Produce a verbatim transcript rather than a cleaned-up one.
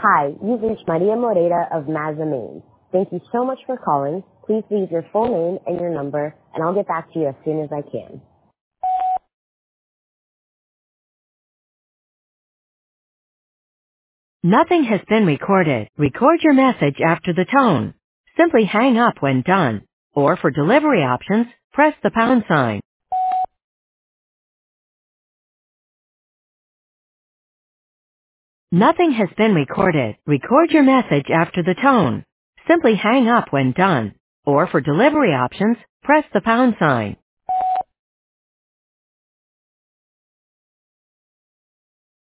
Hi, you've reached Maria Moreira of Mazda Maine. Thank you so much for calling. Please leave your full name and your number, and I'll get back to you as soon as I can. Nothing has been recorded. Record your message after the tone. Simply hang up when done. Or for delivery options, press the pound sign. Nothing has been recorded. Record your message after the tone. Simply hang up when done. Or for delivery options, press the pound sign.